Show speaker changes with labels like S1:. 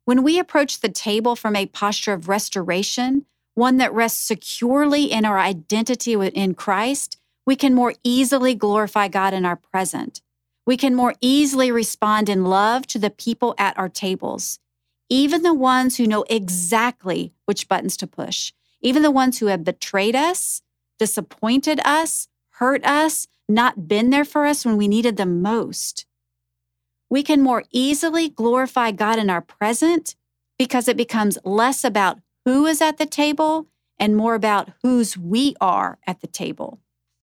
S1: When we approach the table from a posture of restoration, one that rests securely in our identity in Christ, we can more easily glorify God in our present. We can more easily respond in love to the people at our tables, even the ones who know exactly which buttons to push, even the ones who have betrayed us, disappointed us, hurt us, not been there for us when we needed them most. We can more easily glorify God in our present because it becomes less about who is at the table and more about whose we are at the table.